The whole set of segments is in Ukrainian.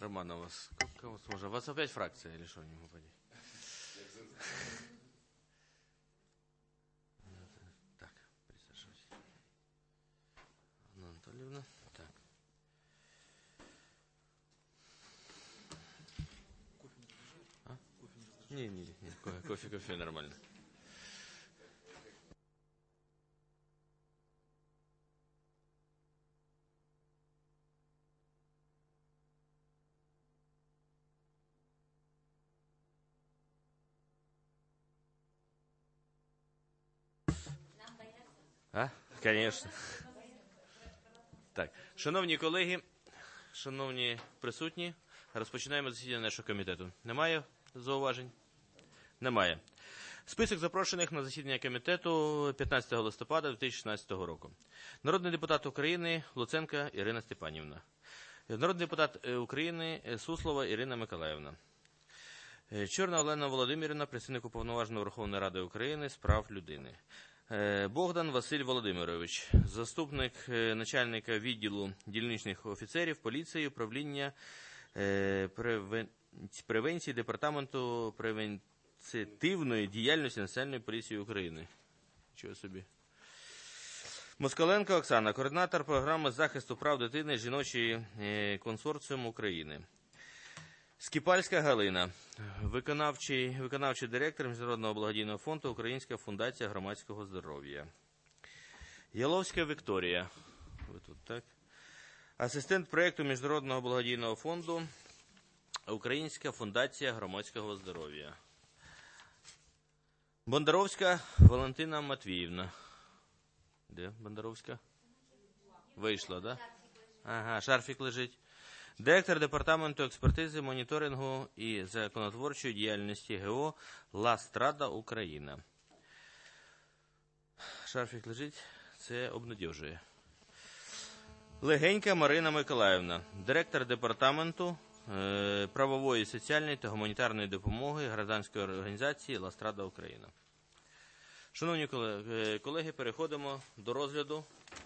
Роман, у вас кого сможет? У вас опять фракция или что? Не могу понять. Так, присаживайтесь. Анна Анатольевна. Так. А? Не, кофе нормально. Звісно. Так, шановні колеги, шановні присутні, розпочинаємо засідання нашого комітету. Немає зауважень? Немає. Список запрошених на засідання комітету 15 листопада 2016 року. Народний депутат України Луценко Ірина Степанівна. Народний депутат України Суслова Ірина Миколаївна. Чорна Олена Володимирівна, представник Уповноваженого Верховної Ради України з прав людини. Богдан Василь Володимирович, заступник начальника відділу дільничних офіцерів поліції, управління превенції Департаменту превентивної діяльності Національної поліції України. Чого собі? Москаленко Оксана, координатор програми захисту прав дитини жіночий консорціум України. Скіпальська Галина, виконавчий директор Міжнародного благодійного фонду Українська фундація громадського здоров'я. Яловська Вікторія, ви тут, так? Асистент проєкту Міжнародного благодійного фонду Українська фундація громадського здоров'я. Бондаровська Валентина Матвіївна. Де Бондаровська? Вийшла, так? Да? Ага, шарфік лежить. Директор Департаменту експертизи, моніторингу і законотворчої діяльності ГО «Ла Страда Україна». Шарфік лежить, це обнадіжує. Легенька Марина Миколаївна, директор Департаменту правової, соціальної та гуманітарної допомоги громадської організації «Ла Страда Україна». Шановні колеги, переходимо до розгляду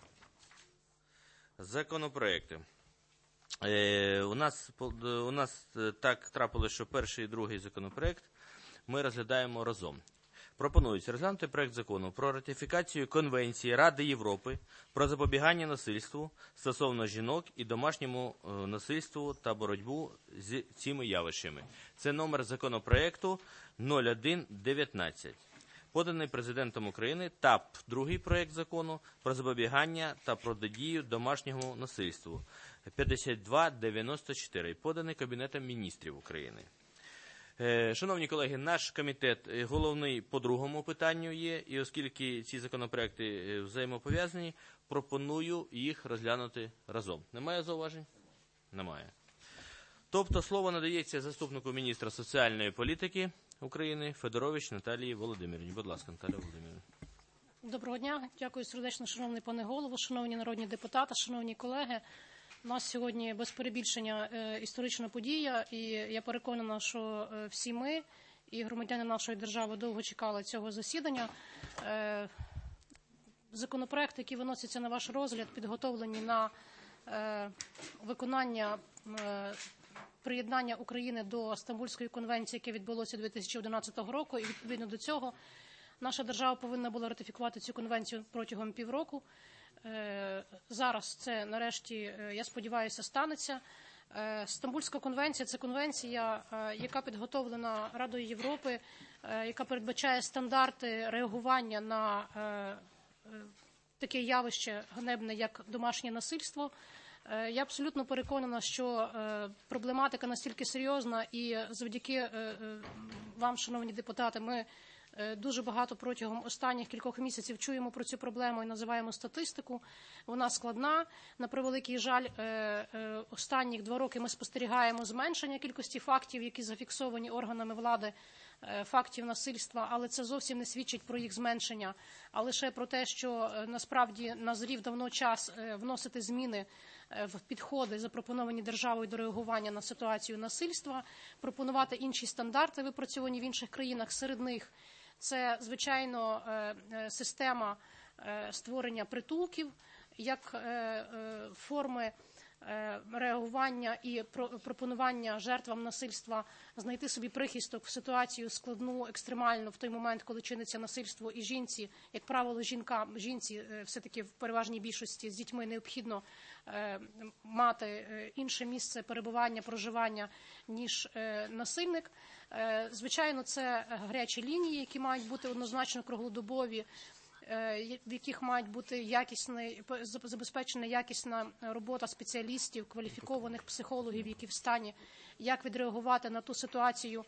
законопроекту. У нас так трапилося, що перший і другий законопроект ми розглядаємо разом. Пропонується розглянути проект закону про ратифікацію Конвенції Ради Європи про запобігання насильству стосовно жінок і домашньому насильству та боротьбу з цими явищами. Це номер законопроекту 0119. Поданий Президентом України та другий проект закону про запобігання та протидію домашньому насильству 5294, поданий Кабінетом міністрів України. Шановні колеги, наш комітет головний по другому питанню є, і оскільки ці законопроекти взаємопов'язані, пропоную їх розглянути разом. Немає зауважень? Немає. Тобто слово надається заступнику міністра соціальної політики України Федорович Наталії Володимирівні. Будь ласка, Наталія Володимирівна. Доброго дня. Дякую сердечно, шановний пане голово, шановні народні депутати, шановні колеги. У нас сьогодні без перебільшення історична подія, і я переконана, що всі ми і громадяни нашої держави довго чекали цього засідання. Законопроекти, які виносяться на ваш розгляд, підготовлені на виконання приєднання України до Стамбульської конвенції, яке відбулося 2011 року, і відповідно до цього наша держава повинна була ратифікувати цю конвенцію протягом півроку. Зараз це, нарешті, я сподіваюся, станеться. Стамбульська конвенція – це конвенція, яка підготовлена Радою Європи, яка передбачає стандарти реагування на таке явище ганебне, як домашнє насильство. Я абсолютно переконана, що проблематика настільки серйозна, і завдяки вам, шановні депутати, ми дуже багато протягом останніх кількох місяців чуємо про цю проблему і називаємо статистику. Вона складна. На превеликий жаль, останніх 2 роки ми спостерігаємо зменшення кількості фактів, які зафіксовані органами влади, фактів насильства, але це зовсім не свідчить про їх зменшення, а лише про те, що насправді назрів давно час вносити зміни в підходи, запропоновані державою до реагування на ситуацію насильства, пропонувати інші стандарти, випрацьовані в інших країнах. Серед них це, звичайно, система створення притулків, як форми реагування і пропонування жертвам насильства знайти собі прихисток в ситуацію складну, екстремальну в той момент, коли чиниться насильство, і жінці, як правило, жінці все-таки в переважній більшості з дітьми необхідно мати інше місце перебування, проживання, ніж насильник. Звичайно, це гарячі лінії, які мають бути однозначно круглодобові, в яких мають бути забезпечена якісна робота спеціалістів, кваліфікованих психологів, які в стані як відреагувати на ту ситуацію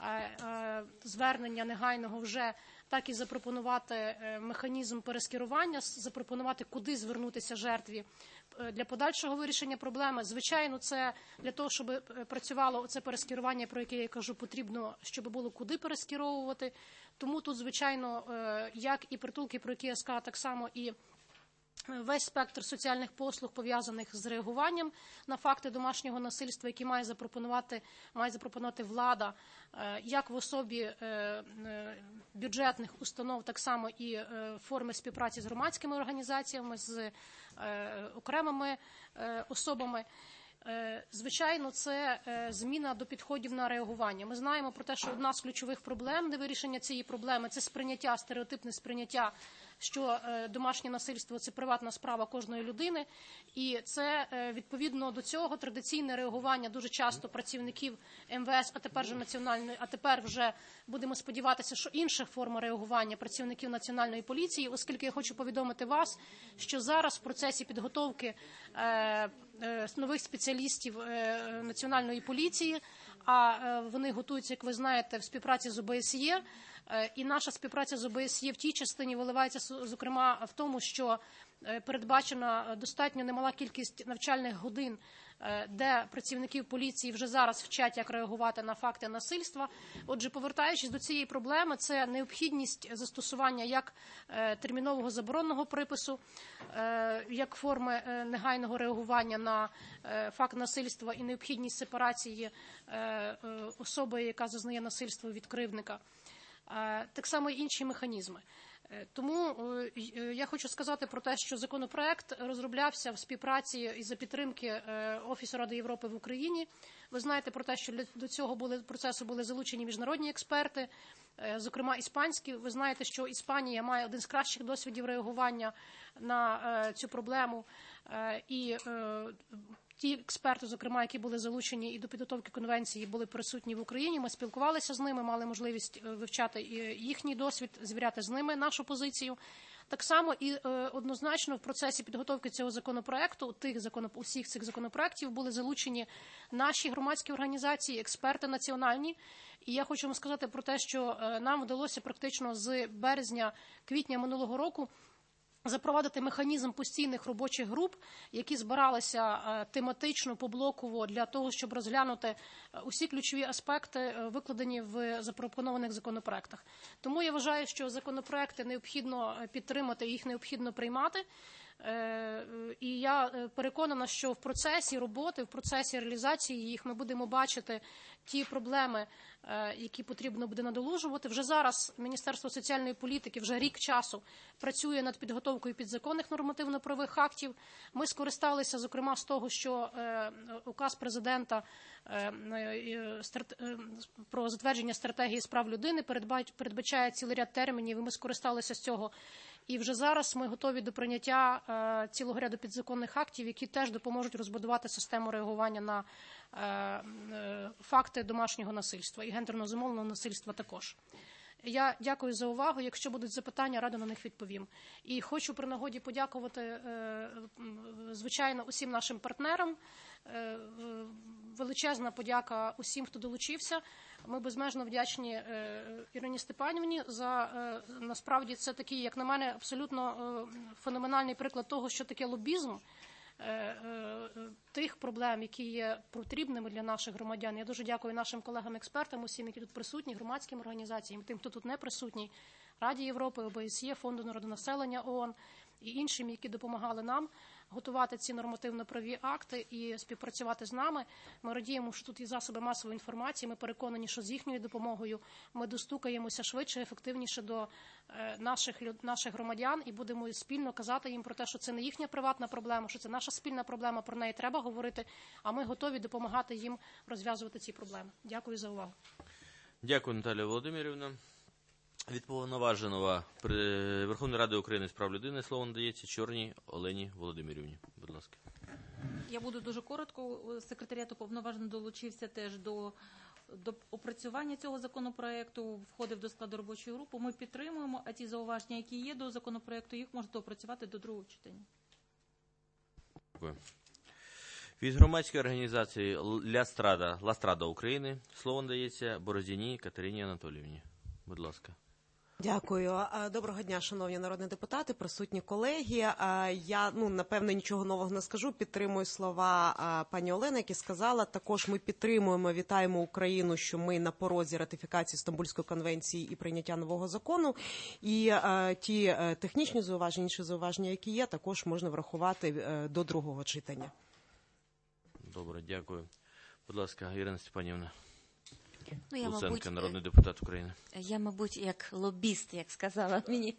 звернення негайного вже, так і запропонувати механізм перескерування, запропонувати, куди звернутися жертві для подальшого вирішення проблеми. Звичайно, це для того, щоб працювало це перескерування, про яке я кажу, потрібно, щоб було куди перескеровувати. Тому тут, звичайно, як і притулки, про які я сказала, так само і весь спектр соціальних послуг, пов'язаних з реагуванням на факти домашнього насильства, які має запропонувати влада, як в особі бюджетних установ, так само і форми співпраці з громадськими організаціями, з окремими особами. Звичайно, це зміна до підходів на реагування. Ми знаємо про те, що одна з ключових проблем невирішення цієї проблеми – це сприйняття, стереотипне сприйняття, що домашнє насильство – це приватна справа кожної людини. І це, відповідно до цього, традиційне реагування дуже часто працівників МВС, а тепер вже будемо сподіватися, що інша форма реагування працівників Національної поліції, оскільки я хочу повідомити вас, що зараз в процесі підготовки нових спеціалістів Національної поліції, а вони готуються, як ви знаєте, в співпраці з ОБСЄ, і наша співпраця з ОБСЄ в тій частині виливається, зокрема, в тому, що передбачена достатньо немала кількість навчальних годин, де працівників поліції вже зараз вчать, як реагувати на факти насильства. Отже, повертаючись до цієї проблеми, це необхідність застосування як термінового заборонного припису, як форми негайного реагування на факт насильства і необхідність сепарації особи, яка зазнає насильство, від кривдника. Так само і інші механізми. Тому я хочу сказати про те, що законопроект розроблявся в співпраці і за підтримки Офісу Ради Європи в Україні. Ви знаєте про те, що до цього процесу були залучені міжнародні експерти, зокрема іспанські. Ви знаєте, що Іспанія має один з кращих досвідів реагування на цю проблему. І ті експерти, зокрема, які були залучені і до підготовки конвенції, були присутні в Україні. Ми спілкувалися з ними, мали можливість вивчати їхній досвід, звіряти з ними нашу позицію. Так само і однозначно в процесі підготовки цього законопроекту, усіх цих законопроектів були залучені наші громадські організації, експерти національні. І я хочу вам сказати про те, що нам вдалося практично з березня-квітня минулого року запровадити механізм постійних робочих груп, які збиралися тематично, поблоково для того, щоб розглянути усі ключові аспекти, викладені в запропонованих законопроектах. Тому я вважаю, що законопроекти необхідно підтримати, їх необхідно приймати. І я переконана, що в процесі роботи, в процесі реалізації їх ми будемо бачити ті проблеми, які потрібно буде надолужувати. Вже зараз Міністерство соціальної політики вже рік часу працює над підготовкою підзаконних нормативно-правових актів. Ми скористалися, зокрема, з того, що указ президента про затвердження стратегії з прав людини передбачає цілий ряд термінів, і ми скористалися з цього. І вже зараз ми готові до прийняття цілого ряду підзаконних актів, які теж допоможуть розбудувати систему реагування на факти домашнього насильства і гендерно зумовленого насильства також. Я дякую за увагу. Якщо будуть запитання, радо на них відповім. І хочу при нагоді подякувати, звичайно, усім нашим партнерам. Величезна подяка усім, хто долучився. Ми безмежно вдячні Ірині Степанівні за, насправді, це такий, як на мене, абсолютно феноменальний приклад того, що таке лобізм, тих проблем, які є потрібними для наших громадян. Я дуже дякую нашим колегам-експертам, усім, які тут присутні, громадським організаціям, тим, хто тут не присутній, Раді Європи, ОБСЄ, Фонду народонаселення ООН і іншим, які допомагали нам готувати ці нормативно-правові акти і співпрацювати з нами. Ми радіємо, що тут є засоби масової інформації. Ми переконані, що з їхньою допомогою ми достукаємося швидше, ефективніше до наших громадян і будемо спільно казати їм про те, що це не їхня приватна проблема, що це наша спільна проблема, про неї треба говорити, а ми готові допомагати їм розв'язувати ці проблеми. Дякую за увагу. Дякую, Наталія Володимирівна. Від Повноваженого Верховної Ради України з прав людини слово надається Чорній Олені Володимирівні. Будь ласка. Я буду дуже коротко. Секретаріат уповноважений долучився теж до опрацювання цього законопроекту, входив до складу робочої групи. Ми підтримуємо, а ті зауваження, які є до законопроекту, їх можна опрацювати до другого читання. Дякую. Від громадської організації «Ла-Страда України» слово надається Бороздіній Катерині Анатоліївні. Будь ласка. Дякую. Доброго дня, шановні народні депутати, присутні колеги. Я, напевно, нічого нового не скажу. Підтримую слова пані Олени, які сказала. Також ми підтримуємо, вітаємо Україну, що ми на порозі ратифікації Стамбульської конвенції і прийняття нового закону. І ті технічні зауваження, інші зауваження, які є, також можна врахувати до другого читання. Добре, дякую. Будь ласка, Ірина Степанівна. Я, народний депутат України. Я, мабуть, як лобіст, як сказала мені,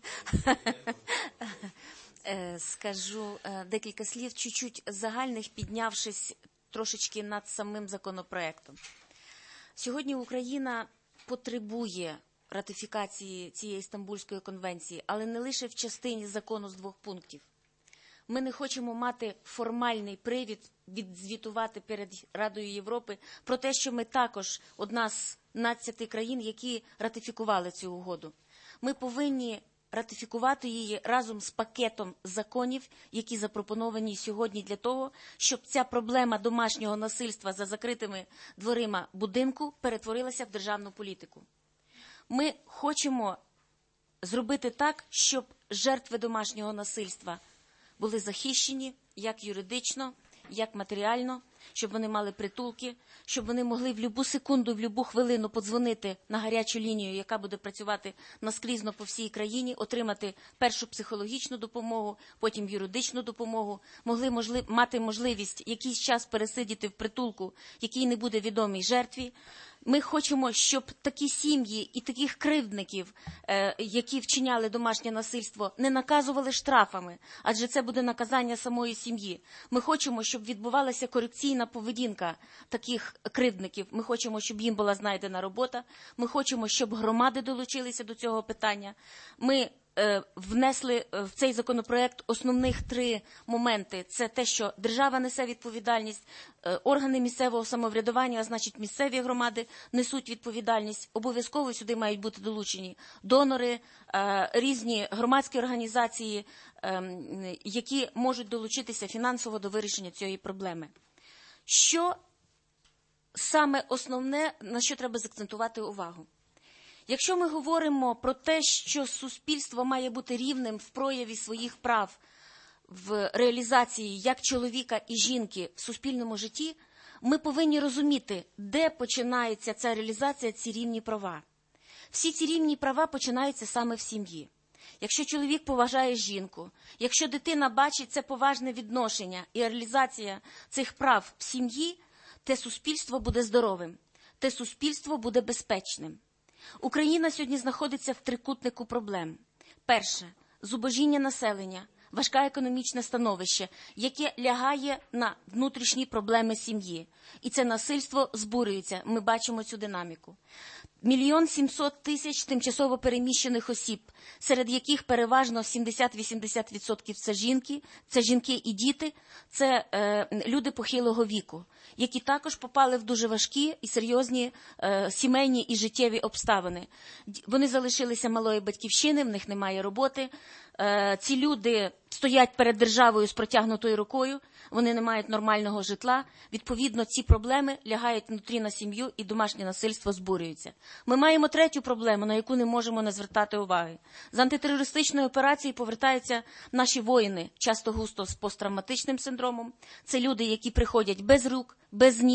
скажу декілька слів, чуть-чуть загальних, піднявшись трошечки над самим законопроектом. Сьогодні Україна потребує ратифікації цієї Стамбульської конвенції, але не лише в частині закону з 2 пунктів. Ми не хочемо мати формальний привід відзвітувати перед Радою Європи про те, що ми також одна з 12 країн, які ратифікували цю угоду. Ми повинні ратифікувати її разом з пакетом законів, які запропоновані сьогодні для того, щоб ця проблема домашнього насильства за закритими дверима будинку перетворилася в державну політику. Ми хочемо зробити так, щоб жертви домашнього насильства були захищені як юридично, як матеріально, щоб вони мали притулки, щоб вони могли в будь-яку секунду, в будь-яку хвилину подзвонити на гарячу лінію, яка буде працювати наскрізно по всій країні, отримати першу психологічну допомогу, потім юридичну допомогу, могли мати можливість якийсь час пересидіти в притулку, який не буде відомий жертві. Ми хочемо, щоб такі сім'ї і таких кривдників, які вчиняли домашнє насильство, не наказували штрафами, адже це буде наказання самої сім'ї. Ми хочемо, щоб відбувалася корекційна поведінка таких кривдників. Ми хочемо, щоб їм була знайдена робота. Ми хочемо, щоб громади долучилися до цього питання. Ми внесли в цей законопроект основних 3 моменти. Це те, що держава несе відповідальність, органи місцевого самоврядування, а значить місцеві громади, несуть відповідальність. Обов'язково сюди мають бути долучені донори, різні громадські організації, які можуть долучитися фінансово до вирішення цієї проблеми. Що саме основне, на що треба закцентувати увагу? Якщо ми говоримо про те, що суспільство має бути рівним в прояві своїх прав, в реалізації як чоловіка і жінки в суспільному житті, ми повинні розуміти, де починається ця реалізація, ці рівні права. Всі ці рівні права починаються саме в сім'ї. Якщо чоловік поважає жінку, якщо дитина бачить це поважне відношення і реалізація цих прав в сім'ї, те суспільство буде здоровим, те суспільство буде безпечним. Україна сьогодні знаходиться в трикутнику проблем. Перше – зубожіння населення, важке економічне становище, яке лягає на внутрішні проблеми сім'ї. І це насильство збурюється, ми бачимо цю динаміку. 1 700 000 тимчасово переміщених осіб, серед яких переважно 70-80% це жінки і діти, це люди похилого віку, які також попали в дуже важкі і серйозні сімейні і життєві обставини. Вони залишилися малої батьківщини, в них немає роботи. Ці люди стоять перед державою з протягнутою рукою, вони не мають нормального житла. Відповідно, ці проблеми лягають внутрі на сім'ю і домашнє насильство збурюється. Ми маємо 3-ю проблему, на яку не можемо не звертати уваги. З антитерористичної операції повертаються наші воїни, часто густо з посттравматичним синдромом. Це люди, які приходять без рук, без ніг,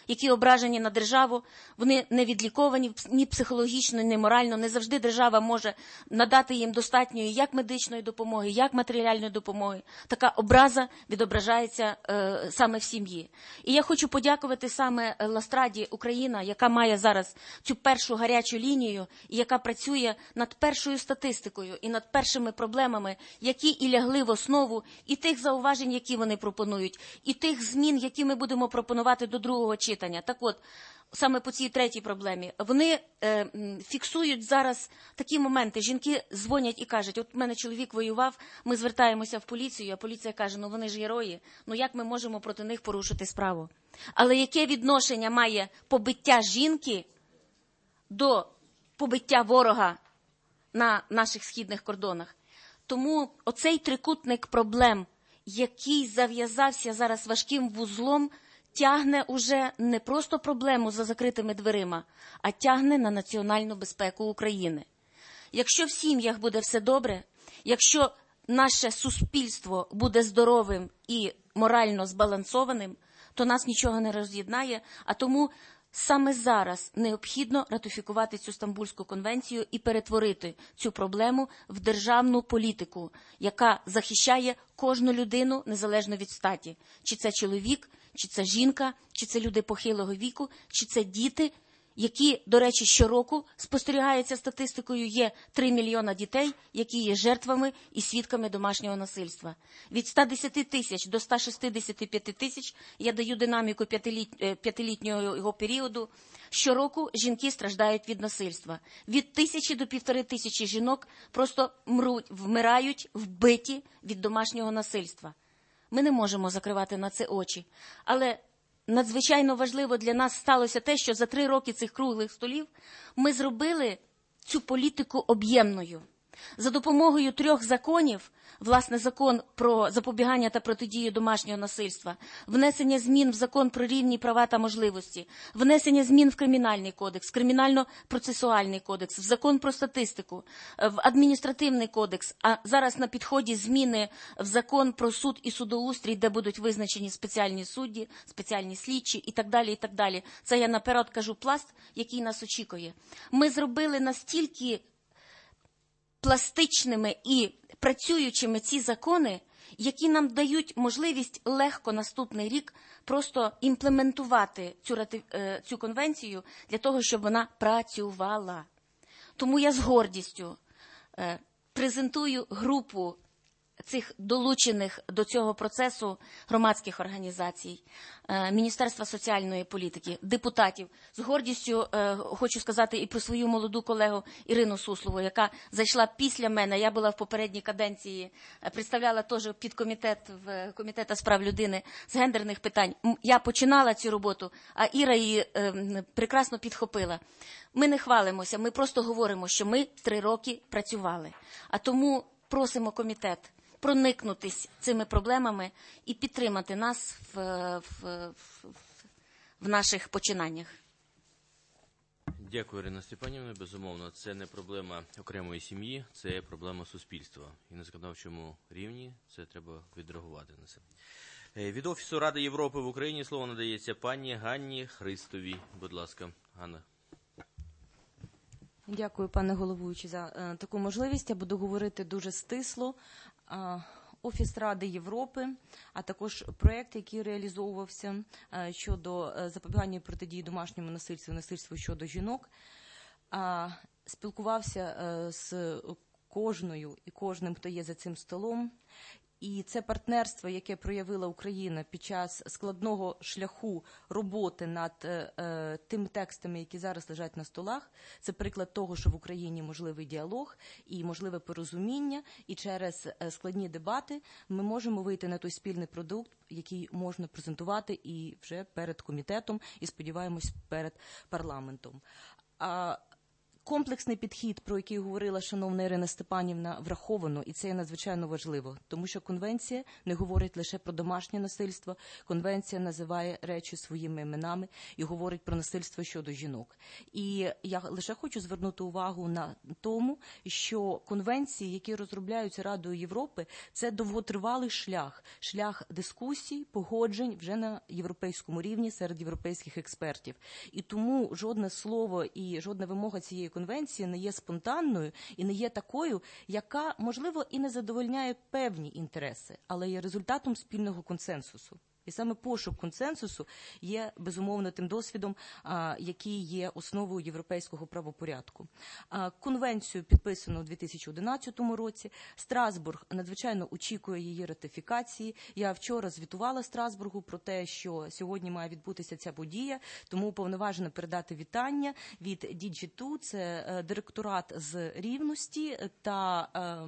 які ображені на державу, вони не відліковані ні психологічно, ні морально. Не завжди держава може надати їм достатньої як медичної допомоги, як матеріальної допомоги. Така образа відображається саме в сім'ї. І я хочу подякувати саме Ластраді Україна, яка має зараз цю першу гарячу лінію і яка працює над першою статистикою і над першими проблемами, які і лягли в основу і тих зауважень, які вони пропонують, і тих змін, які ми будемо пропонувати до другого читання. Так от, саме по цій третій проблемі, вони фіксують зараз такі моменти. Жінки дзвонять і кажуть, от в мене чоловік воював, ми звертаємося в поліцію, а поліція каже, ну вони ж герої, ну як ми можемо проти них порушити справу? Але яке відношення має побиття жінки до побиття ворога на наших східних кордонах? Тому оцей трикутник проблем, який зав'язався зараз важким вузлом, тягне уже не просто проблему за закритими дверима, а тягне на національну безпеку України. Якщо в сім'ях буде все добре, якщо наше суспільство буде здоровим і морально збалансованим, то нас нічого не роз'єднає, а тому саме зараз необхідно ратифікувати цю Стамбульську конвенцію і перетворити цю проблему в державну політику, яка захищає кожну людину незалежно від статі. Чи це чоловік, чи це жінка, чи це люди похилого віку, чи це діти, які, до речі, щороку, спостерігається статистикою, є 3 мільйона дітей, які є жертвами і свідками домашнього насильства. Від 110 тисяч до 165 тисяч, я даю динаміку п'ятилітнього його періоду, щороку жінки страждають від насильства. Від 1000 до 1500 жінок просто вмирають вбиті від домашнього насильства. Ми не можемо закривати на це очі. Але надзвичайно важливо для нас сталося те, що за 3 роки цих круглих столів ми зробили цю політику об'ємною. За допомогою 3 законів, власне, закон про запобігання та протидію домашнього насильства, внесення змін в закон про рівні права та можливості, внесення змін в Кримінальний кодекс, Кримінально-процесуальний кодекс, в закон про статистику, в Адміністративний кодекс, а зараз на підході зміни в закон про суд і судоустрій, де будуть визначені спеціальні судді, спеціальні слідчі і так далі, і так далі. Це я наперед кажу пласт, який нас очікує. Ми зробили настільки пластичними і працюючими ці закони, які нам дають можливість легко наступний рік просто імплементувати цю конвенцію для того, щоб вона працювала. Тому я з гордістю презентую групу цих долучених до цього процесу громадських організацій, Міністерства соціальної політики, депутатів. З гордістю хочу сказати і про свою молоду колегу Ірину Суслову, яка зайшла після мене. Я була в попередній каденції, представляла теж підкомітет в Комітету з прав людини з гендерних питань. Я починала цю роботу, а Іра її прекрасно підхопила. Ми не хвалимося, ми просто говоримо, що ми 3 роки працювали. А тому просимо комітет проникнутись цими проблемами і підтримати нас в наших починаннях. Дякую, Ірина Степанівна. Безумовно, це не проблема окремої сім'ї, це проблема суспільства. І на законодавчому рівні це треба відреагувати на це. Від Офісу Ради Європи в Україні слово надається пані Ганні Христовій. Будь ласка, Ганна. Дякую, пане головуючий, за таку можливість. Я буду говорити дуже стисло. Офіс Ради Європи, а також проєкт, який реалізовувався щодо запобігання і протидії домашньому насильству, насильству щодо жінок, спілкувався з кожною і кожним, хто є за цим столом. І це партнерство, яке проявила Україна під час складного шляху роботи над тими текстами, які зараз лежать на столах, це приклад того, що в Україні можливий діалог і можливе порозуміння, і через складні дебати ми можемо вийти на той спільний продукт, який можна презентувати і вже перед комітетом, і, сподіваємось, перед парламентом. Комплексний підхід, про який говорила шановна Ірина Степанівна, враховано, і це є надзвичайно важливо, тому що конвенція не говорить лише про домашнє насильство, конвенція називає речі своїми іменами і говорить про насильство щодо жінок. І я лише хочу звернути увагу на тому, що конвенції, які розробляються Радою Європи, це довготривалий шлях дискусій, погоджень вже на європейському рівні серед європейських експертів. І тому жодне слово і жодна вимога цієї конвенції не є спонтанною і не є такою, яка, можливо, і не задовольняє певні інтереси, але є результатом спільного консенсусу. І саме пошук консенсусу є, безумовно, тим досвідом, який є основою європейського правопорядку. Конвенцію підписано у 2011 році. Страсбург надзвичайно очікує її ратифікації. Я вчора звітувала Страсбургу про те, що сьогодні має відбутися ця подія, тому уповноважена передати вітання від DG2, це директорат з рівності та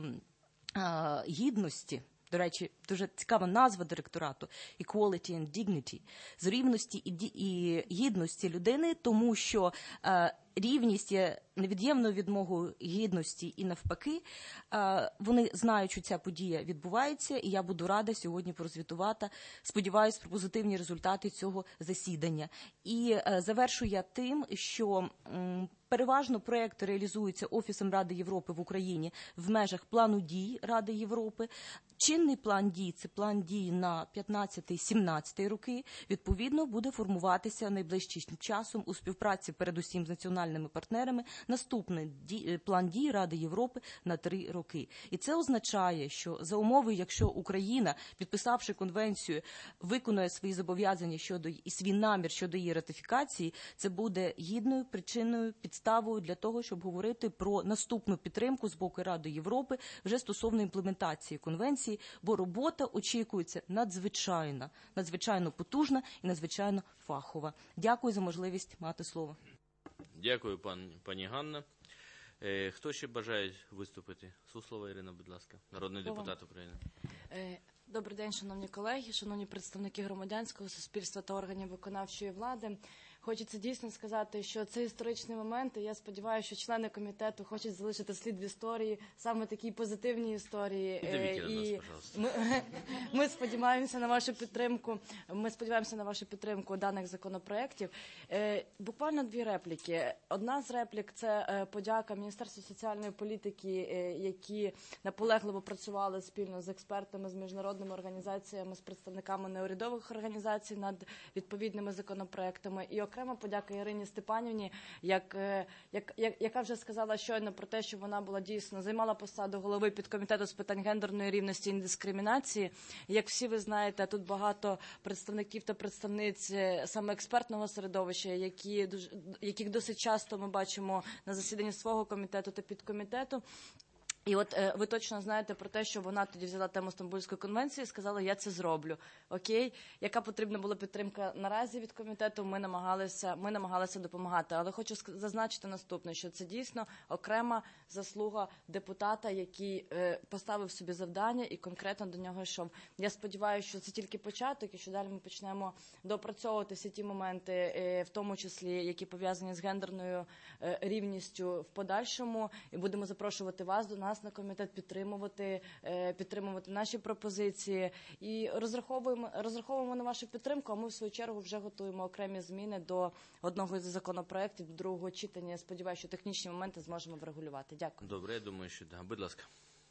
гідності. До речі, дуже цікава назва директорату – Equality and Dignity, з рівності і гідності людини, тому що рівність є невід'ємною відмогою гідності і навпаки. Вони знають, що ця подія відбувається, і я буду рада сьогодні прозвітувати, сподіваюся, про позитивні результати цього засідання. І завершу я тим, що переважно проекти реалізуються Офісом Ради Європи в Україні в межах плану дій Ради Європи. Чинний план дій – це план дій на 15-17 роки. Відповідно, буде формуватися найближчим часом у співпраці передусім з національними партнерами наступний план дій Ради Європи на 3 роки. І це означає, що за умови, якщо Україна, підписавши конвенцію, виконує свої зобов'язання і свій намір щодо її ратифікації, це буде гідною причиною, підставою для того, щоб говорити про наступну підтримку з боку Ради Європи вже стосовно імплементації конвенції, бо робота очікується надзвичайно потужна і надзвичайно фахова. Дякую за можливість мати слово. Дякую, пані Ганна. Хто ще бажає виступити? Слово, Ірина, будь ласка, народний депутат України. Добрий день, шановні колеги, шановні представники громадянського суспільства та органів виконавчої влади. Хочеться дійсно сказати, що це історичний момент, і я сподіваюся, що члени комітету хочуть залишити слід в історії, саме такій позитивній історії. І ми сподіваємося на вашу підтримку. Ми сподіваємося на вашу підтримку даних законопроєктів. Буквально 2 репліки. Одна з реплік – це подяка Міністерству соціальної політики, які наполегливо працювали спільно з експертами, з міжнародними організаціями, з представниками неурядових організацій над відповідними законопроєктами. І окрема подяка Ірині Степанівні, яка вже сказала щойно про те, що вона була дійсно, займала посаду голови підкомітету з питань гендерної рівності і дискримінації. Як всі ви знаєте, тут багато представників та представниць саме експертного середовища, яких досить часто ми бачимо на засіданні свого комітету та підкомітету. І от ви точно знаєте про те, що вона тоді взяла тему Стамбульської конвенції і сказала, я це зроблю. Окей? Яка потрібна була підтримка наразі від комітету, ми намагалися допомагати. Але хочу зазначити наступне, що це дійсно окрема заслуга депутата, який поставив собі завдання і конкретно до нього йшов. Я сподіваюся, що це тільки початок і що далі ми почнемо допрацьовувати всі ті моменти, в тому числі, які пов'язані з гендерною рівністю в подальшому, і будемо запрошувати вас до нас на комітет, підтримувати наші пропозиції і розраховуємо на вашу підтримку, а ми в свою чергу вже готуємо окремі зміни до одного із законопроєктів, до другого читання. Я сподіваюся, що технічні моменти зможемо врегулювати. Дякую. Добре, я думаю, що так. Будь ласка.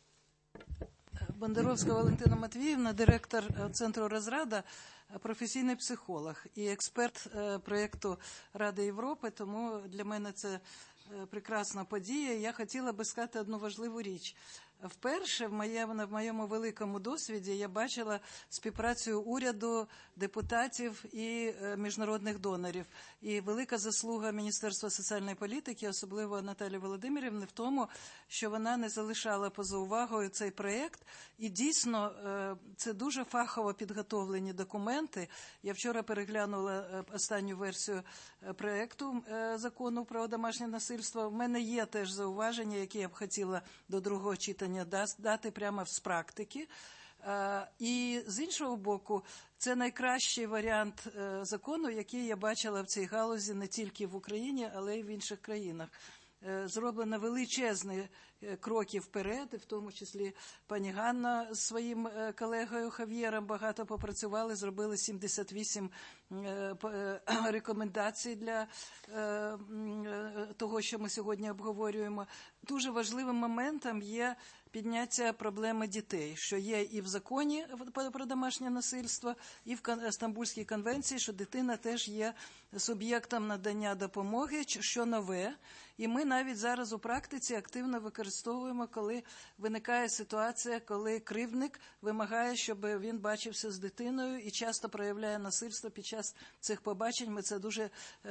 Бондаровська Валентина Матвіївна, директор Центру «Розрада», професійний психолог і експерт проєкту Ради Європи, тому для мене це прекрасна подія. Я хотіла би сказати одну важливу річ. Вперше в моєму великому досвіді я бачила співпрацю уряду, депутатів і міжнародних донорів. І велика заслуга Міністерства соціальної політики, особливо Наталії Володимирівни, в тому, що вона не залишала поза увагою цей проєкт. І дійсно, це дуже фахово підготовлені документи. Я вчора переглянула останню версію проєкту закону про домашнє насильство. В мене є теж зауваження, які я б хотіла до другого читання дати прямо з практики. І з іншого боку, це найкращий варіант закону, який я бачила в цій галузі не тільки в Україні, але й в інших країнах. зроблено величезні кроки вперед, і в тому числі пані Ганна з своїм колегою Хав'єром багато попрацювали, зробили 78 рекомендацій для того, що ми сьогодні обговорюємо. Дуже важливим моментом є підняття проблеми дітей, що є і в законі про домашнє насильство, і в Стамбульській конвенції, що дитина теж є суб'єктом надання допомоги, що нове. І ми навіть зараз у практиці активно використовуємо, коли виникає ситуація, коли кривдник вимагає, щоб він бачився з дитиною і часто проявляє насильство під час цих побачень. Ми це дуже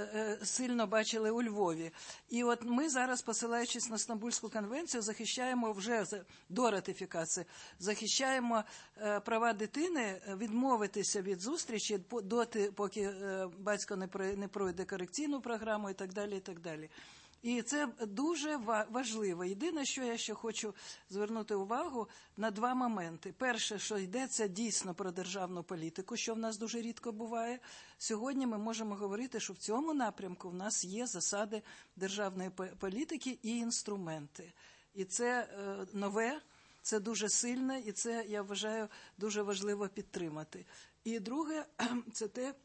сильно бачили у Львові. І от ми зараз, посилаючись на Стамбульську конвенцію, захищаємо вже до ратифікації, захищаємо права дитини відмовитися від зустрічі доти, поки батько не пройде корекційну програму і так далі, і так далі. І це дуже важливо. Єдине, що я ще хочу звернути увагу на два моменти. Перше, що йдеться дійсно про державну політику, що в нас дуже рідко буває. Сьогодні ми можемо говорити, що в цьому напрямку в нас є засади державної політики і інструменти. І це нове, це дуже сильне, і це, я вважаю, дуже важливо підтримати. І друге, це те,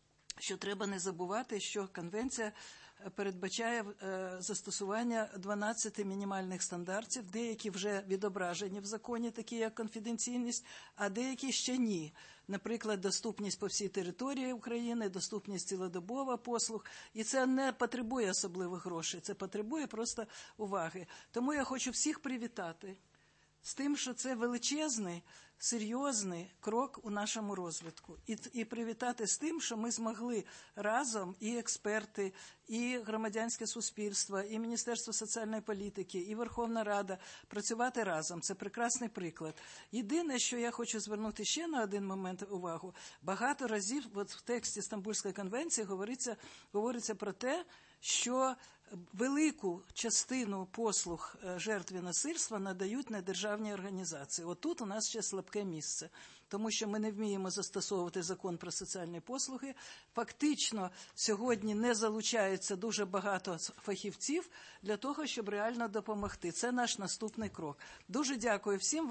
що треба не забувати, що конвенція передбачає застосування 12 мінімальних стандартів, деякі вже відображені в законі, такі як конфіденційність, а деякі ще ні. Наприклад, доступність по всій території України, доступність цілодобова послуг. І це не потребує особливих грошей, це потребує просто уваги. Тому я хочу всіх привітати з тим, що це величезний, серйозний крок у нашому розвитку. І привітати з тим, що ми змогли разом, і експерти, і громадянське суспільство, і Міністерство соціальної політики, і Верховна Рада працювати разом. Це прекрасний приклад. Єдине, що я хочу звернути ще на один момент увагу. Багато разів от в тексті Стамбульської конвенції говориться про те, що велику частину послуг жертві насильства надають недержавні організації. От тут у нас ще слабке місце, тому що ми не вміємо застосовувати закон про соціальні послуги. Фактично, сьогодні не залучається дуже багато фахівців для того, щоб реально допомогти. Це наш наступний крок. Дуже дякую всім,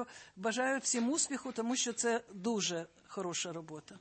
бажаю всім успіху, тому що це дуже хороша робота.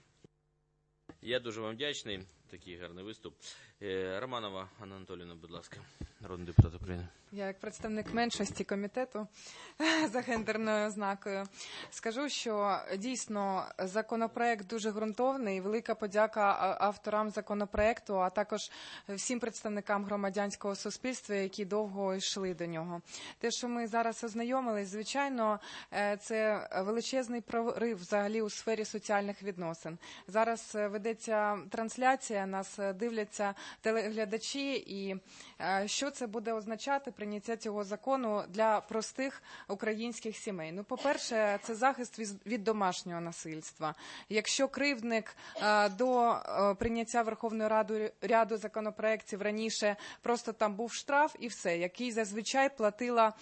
Я дуже вам вдячний. Такий гарний виступ. Романова Анна Анатоліївна, будь ласка, народний депутат України. Я як представник меншості комітету за гендерною ознакою скажу, що дійсно законопроект дуже ґрунтовний. Велика подяка авторам законопроекту, а також всім представникам громадянського суспільства, які довго йшли до нього. Те, що ми зараз ознайомились, звичайно, це величезний прорив взагалі у сфері соціальних відносин. Зараз ведеться трансляція, нас дивляться телеглядачі, і що це буде означати прийняття цього закону для простих українських сімей? Ну, по-перше, це захист від домашнього насильства. Якщо кривдник до прийняття Верховною Радою ряду законопроєктів раніше просто там був штраф і все, який зазвичай платила,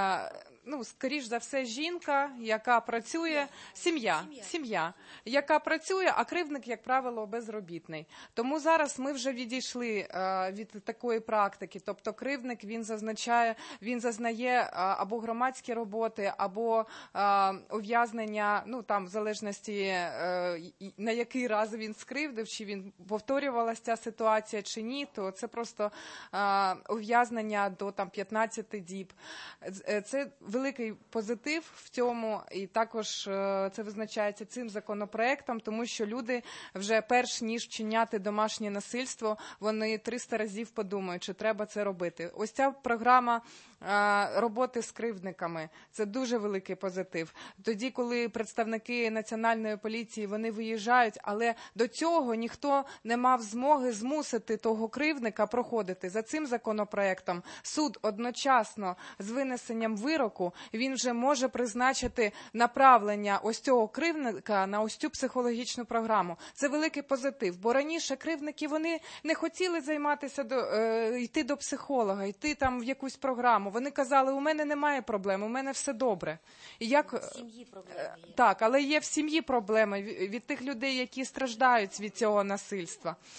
ну, скоріш за все, жінка, яка працює, сім'я, яка працює, а кривдник, як правило, безробітний. Тому зараз ми вже відійшли від такої практики, тобто кривдник, він зазнає або громадські роботи, або ув'язнення, ну, там, в залежності, на який раз він скривдив, чи він повторювалася ця ситуація, чи ні, то це просто ув'язнення до, там, 15 діб. Це великий позитив в цьому, і також це визначається цим законопроектом, тому що люди вже перш ніж вчиняти домашнє насильство, вони 300 разів подумають, чи треба це робити. Ось ця програма роботи з кривдниками – це дуже великий позитив. Тоді, коли представники Національної поліції, вони виїжджають, але до цього ніхто не мав змоги змусити того кривдника проходити. За цим законопроектом суд одночасно з винесенням вироку, він вже може призначити направлення ось цього кривдника на ось цю психологічну програму. Це великий позитив, бо раніше кривдники, вони не хотіли займатися, йти до психолога, йти там в якусь програму. Вони казали, у мене немає проблем, у мене все добре. І як... В сім'ї проблеми є. Так, але є в сім'ї проблеми від тих людей, які страждають від цього насильства.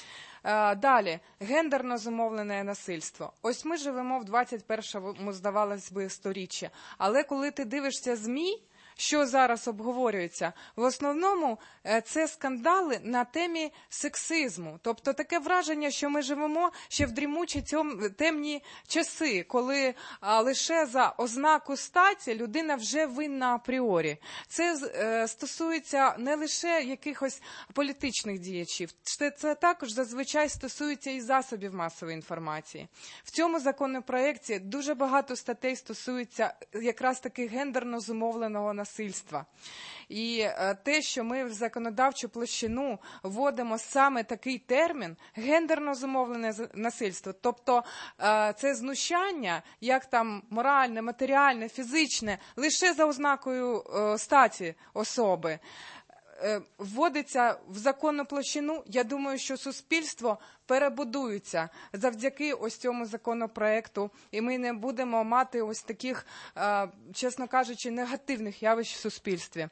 Далі, гендерно зумовлене насильство. Ось ми живемо в 21-му, здавалось би, сторіччі. Але коли ти дивишся ЗМІ, що зараз обговорюється, в основному це скандали на темі сексизму. Тобто таке враження, що ми живемо ще в дрімучі темні часи, коли лише за ознаку статі людина вже винна апріорі. Це стосується не лише якихось політичних діячів, це також зазвичай стосується і засобів масової інформації. В цьому законопроєкті дуже багато статей стосується якраз таки гендерно зумовленого насильства. І те, що ми в законодавчу площину вводимо саме такий термін – гендерно зумовлене насильство, тобто це знущання, як там моральне, матеріальне, фізичне, лише за ознакою статі особи, вводиться в законну площину, я думаю, що суспільство перебудується завдяки ось цьому законопроекту, і ми не будемо мати ось таких, чесно кажучи, негативних явищ в суспільстві.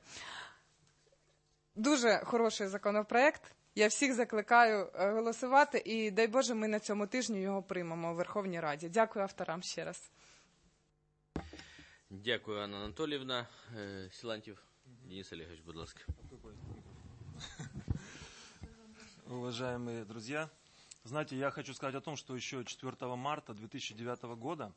Дуже хороший законопроект. Я всіх закликаю голосувати, і дай Боже, ми на цьому тижні його приймемо у Верховній Раді. Дякую авторам ще раз. Дякую, Анна Анатоліївна. Силантьєв Денис Олегович, будь ласка. Уважаемые друзья, знаете, я хочу сказать о том, что еще 4 марта 2009 года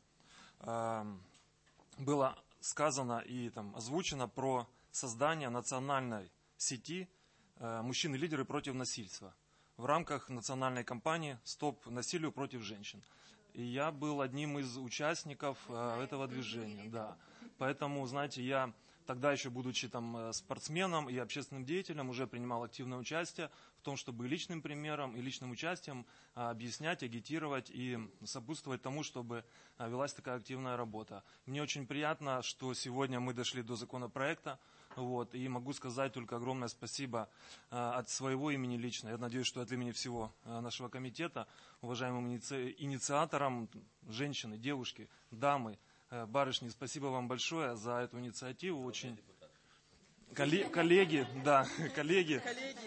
было сказано и там озвучено про создание национальной сети «Мужчины-лидеры против насильства» в рамках национальной кампании «Стоп насилию против женщин». И я был одним из участников этого движения. Да. Поэтому, знаете, я тогда еще, будучи там спортсменом и общественным деятелем, уже принимал активное участие в том, чтобы личным примером и личным участием объяснять, агитировать и сопутствовать тому, чтобы велась такая активная работа. Мне очень приятно, что сегодня мы дошли до законопроекта. Вот, и могу сказать только огромное спасибо от своего имени лично, я надеюсь, что от имени всего нашего комитета, уважаемым инициаторам, женщины, девушки, дамы, барышни, спасибо вам большое за эту инициативу. Очень... Коллеги, да, коллеги.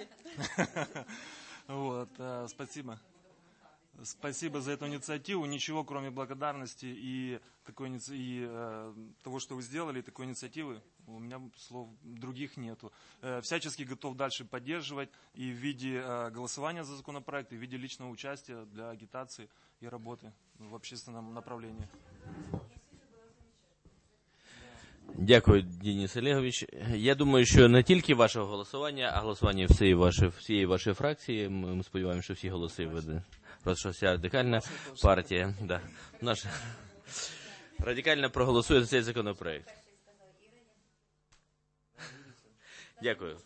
Вот, спасибо. Спасибо за эту инициативу. Ничего, кроме благодарности и того, что вы сделали, такой инициативы, у меня слов других нету. Всячески готов дальше поддерживать и в виде голосования за законопроект, и в виде личного участия для агитации и работы в общественном направлении. Дякую, Денис Олегович. Я думаю, що не тільки ваше голосування, а голосування всієї вашої фракції. Ми сподіваємося, що всі голоси веде. Просто що вся радикальна партія, да, наша радикально проголосує за цей законопроект. Дякую.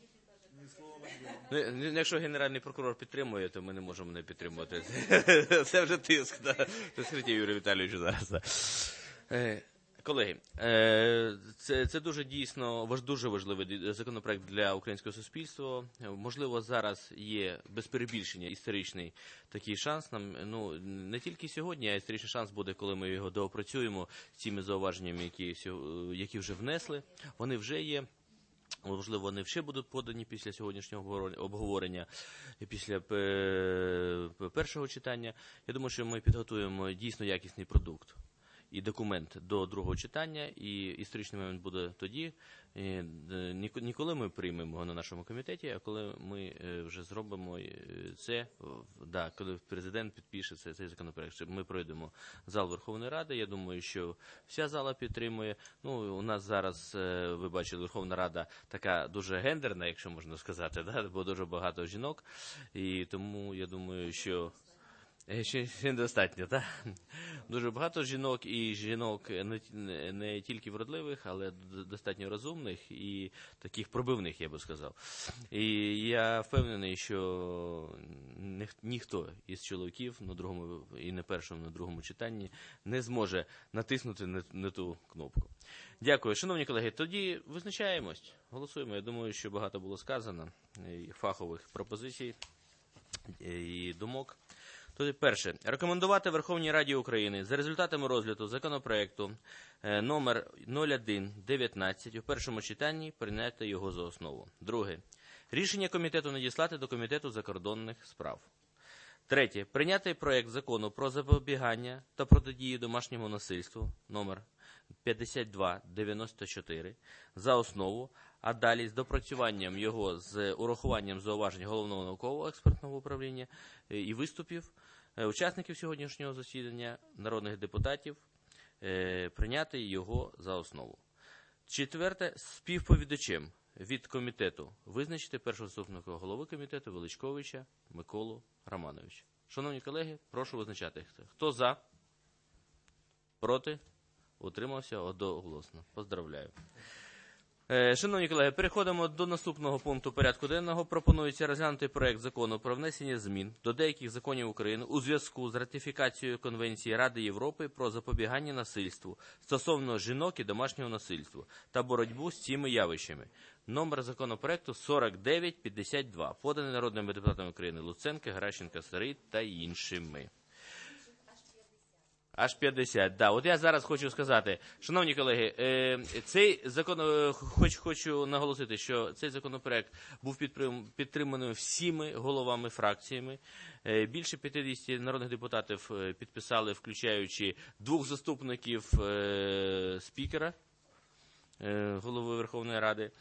Якщо Генеральний прокурор підтримує, то ми не можемо не підтримувати. Це вже тиск. Да. Це скриття Юрію Віталійовичу зараз. Да. Колеги, це дуже дійсно дуже важливий законопроект для українського суспільства. Можливо, зараз є без перебільшення історичний такий шанс. Нам не тільки сьогодні, а історичний шанс буде, коли ми його доопрацюємо з цими зауваженнями, які вже внесли. Вони вже є. Можливо, вони ще будуть подані після сьогоднішнього обговорення, після першого читання. Я думаю, що ми підготуємо дійсно якісний продукт і документ до другого читання, і історичний момент буде тоді, не коли ми приймемо його на нашому комітеті, а коли ми вже зробимо це, да, коли президент підпише цей законопроект, що ми пройдемо зал Верховної Ради. Я думаю, що вся зала підтримує. У нас зараз, ви бачили, Верховна Рада така дуже гендерна, якщо можна сказати, да, бо дуже багато жінок, і тому я думаю, що ще недостатньо, так? Дуже багато жінок, і жінок не тільки вродливих, але достатньо розумних і таких пробивних, я би сказав. І я впевнений, що ніхто із чоловіків на другому, і на першому, на другому читанні не зможе натиснути на ту кнопку. Дякую. Шановні колеги, тоді визначаємось, голосуємо. Я думаю, що багато було сказано, і фахових пропозицій, і думок. Перше. Рекомендувати Верховній Раді України за результатами розгляду законопроекту номер 0119 у першому читанні прийняти його за основу. Друге. Рішення комітету надіслати до Комітету закордонних справ. Третє. Прийняти проект закону про запобігання та протидію домашньому насильству, номер 5294, за основу, а далі з допрацюванням його з урахуванням зауважень Головного науково-експертного управління і виступів учасників сьогоднішнього засідання, народних депутатів, прийняти його за основу. Четверте. Співповідачем від комітету визначити першого заступника голови комітету Величковича Миколу Романовича. Шановні колеги, прошу визначати. Хто за? Проти? Утримався? Одноголосно. Поздравляю. Шановні колеги, переходимо до наступного пункту порядку денного. Пропонується розглянути проект закону про внесення змін до деяких законів України у зв'язку з ратифікацією Конвенції Ради Європи про запобігання насильству стосовно жінок і домашнього насильства та боротьбу з цими явищами. Номер законопроекту 4952, поданий народними депутатами України Луценко, Геращенко, Старий та іншими. Аж 50, да. От я зараз хочу сказати, шановні колеги, цей закон, хочу наголосити, що цей законопроект був підтриманий всіми головами фракціями. Більше 50 народних депутатів підписали, включаючи 2 заступників спікера, голови Верховної Ради.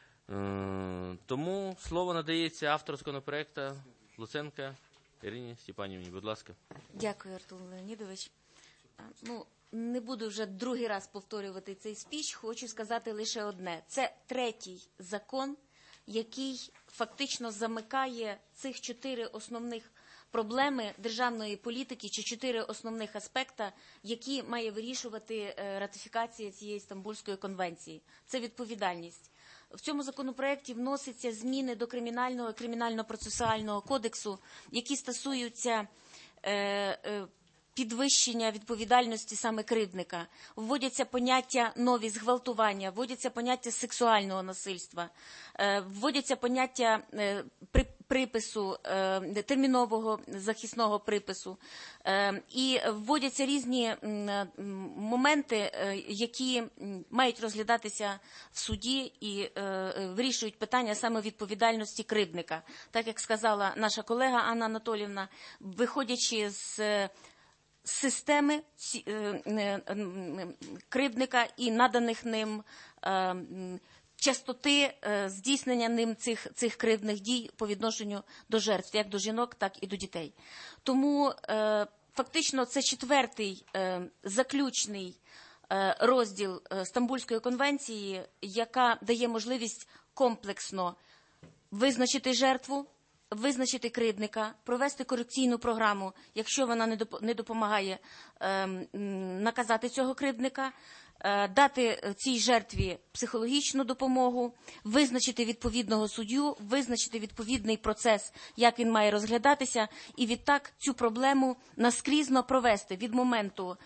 Тому слово надається автору законопроекту Луценко Ірині Степанівні. Будь ласка. Дякую, Артур Леонідович. Не буду вже другий раз повторювати цей спіч, хочу сказати лише одне. Це третій закон, який фактично замикає цих 4 основних проблеми державної політики, чи 4 основних аспекта, які має вирішувати ратифікація цієї Стамбульської конвенції. Це відповідальність. В цьому законопроекті вносяться зміни до Кримінального і Кримінально-процесуального кодексу, які стосуються підвищення відповідальності саме кривдника. Вводяться поняття нові зґвалтування, вводяться поняття сексуального насильства, вводяться поняття припису, термінового захисного припису. І вводяться різні моменти, які мають розглядатися в суді і вирішують питання саме відповідальності кривдника. Так як сказала наша колега Анна Анатоліївна, виходячи з системи кривдника і наданих ним частоти здійснення ним цих кривдних дій по відношенню до жертв, як до жінок, так і до дітей. Тому фактично це 4-й заключний розділ Стамбульської конвенції, яка дає можливість комплексно визначити жертву, визначити кривдника, провести корекційну програму, якщо вона не допомагає наказати цього кривдника, дати цій жертві психологічну допомогу, визначити відповідного суддю, визначити відповідний процес, як він має розглядатися, і відтак цю проблему наскрізно провести від моменту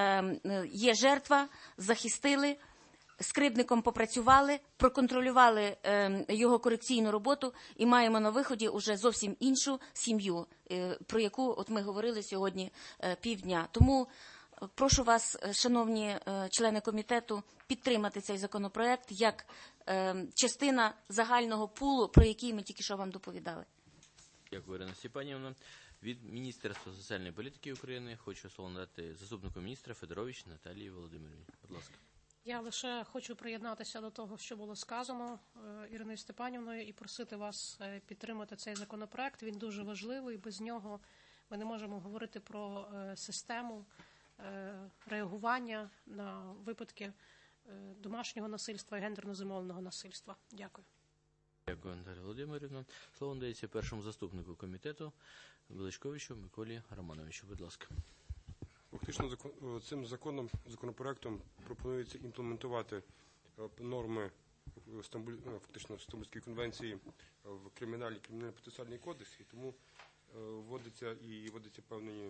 є жертва, захистили, з кривдником попрацювали, проконтролювали його корекційну роботу і маємо на виході уже зовсім іншу сім'ю, про яку от ми говорили сьогодні півдня. Тому прошу вас, шановні члени комітету, підтримати цей законопроект як частина загального пулу, про який ми тільки що вам доповідали. Дякую, Ірина Степанівна. Від Міністерства соціальної політики України хочу слово надати заступнику міністра Федорович Наталії Володимирівні. Будь ласка. Я лише хочу приєднатися до того, що було сказано Іриною Степанівною, і просити вас підтримати цей законопроект. Він дуже важливий, без нього ми не можемо говорити про систему реагування на випадки домашнього насильства і гендерно-зумовленого насильства. Дякую. Дякую, Наталія Володимирівна. Слово надається першому заступнику комітету Величковичу Миколі Романовичу. Будь ласка. Фактично цим законопроектом пропонується імплементувати норми Стамбульської конвенції в Кримінально-процесуальний кодекс, і тому вводиться певні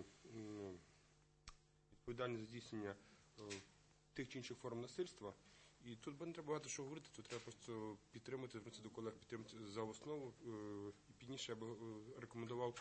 відповідальність здійснення тих чи інших форм насильства. І тут не треба багато що говорити, тут треба просто підтримати, звернутися до колег, підтримати за основу. І пізніше я би рекомендував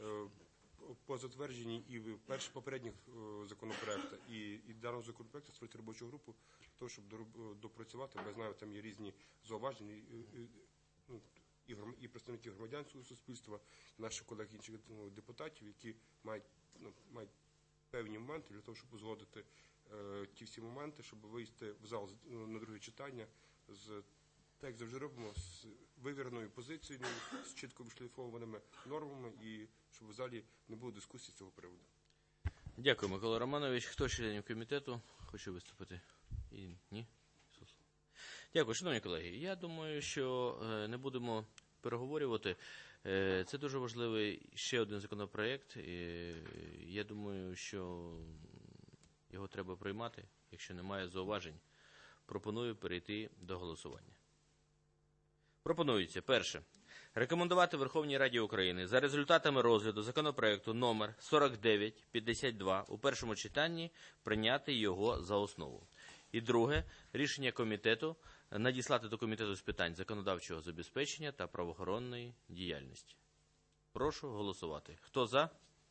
по затвердженні і попередніх законопроектах, і даного законопроекту створити робочу групу для того, щоб допрацювати, бо я знаю, там є різні зауваження. і представників громадянського суспільства, наших колег інших депутатів, які мають певні моменти для того, щоб узгодити ті всі моменти, щоб вийти в зал на друге читання з, так як завжди робимо, з вивіреною позицією, з чітко вишліфованими нормами, і щоб в залі не було дискусій з цього приводу. Дякую, Микола Романович. Хто з членів комітету хоче виступити? Ні? Дякую, шановні колеги. Я думаю, що не будемо переговорювати. Це дуже важливий ще один законопроєкт. Я думаю, що його треба приймати. Якщо немає зауважень, пропоную перейти до голосування. Пропонується, перше, рекомендувати Верховній Раді України за результатами розгляду законопроекту номер 4952 у першому читанні прийняти його за основу. І друге, рішення комітету надіслати до Комітету з питань законодавчого забезпечення та правоохоронної діяльності. Прошу голосувати. Хто за?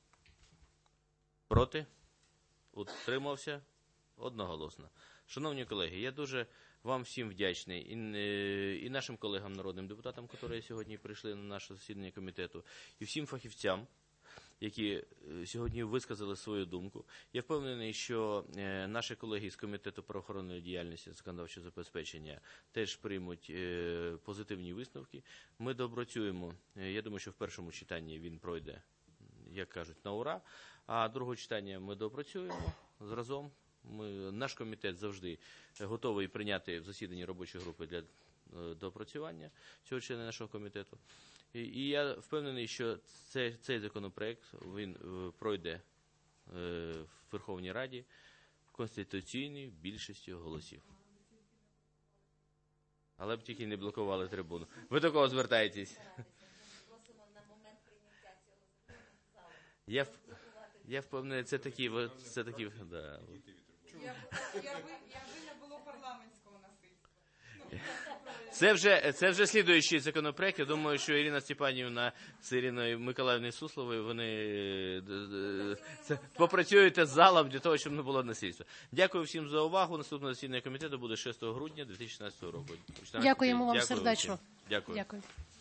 Проти? Утримався? Одноголосно. Шановні колеги, я дуже вам всім вдячний, і нашим колегам, народним депутатам, які сьогодні прийшли на наше засідання комітету, і всім фахівцям, які сьогодні висказали свою думку. Я впевнений, що наші колеги з Комітету правоохоронної діяльності та законодавчого забезпечення теж приймуть позитивні висновки. Ми допрацюємо. Я думаю, що в першому читанні він пройде, як кажуть, на ура, а другого читання ми допрацюємо разом. Наш комітет завжди готовий прийняти в засіданні робочої групи для доопрацювання цього члена нашого комітету. І я впевнений, що цей законопроект він пройде в Верховній Раді конституційною більшістю голосів. Але б тільки не блокували трибуну. Ви до кого звертаєтесь? Я впевнений, це такі, да. Якби не було парламентського насильства. Це вже слідуючий законопроект. Я думаю, що Ірина Степанівна з Іриною Миколаївною Сусловою, вони попрацюють з залом для того, щоб не було насильства. Дякую всім за увагу. Наступне засідання комітету буде 6 грудня 2016 року. Дякуємо вам сердечно. Дякую. Дякую.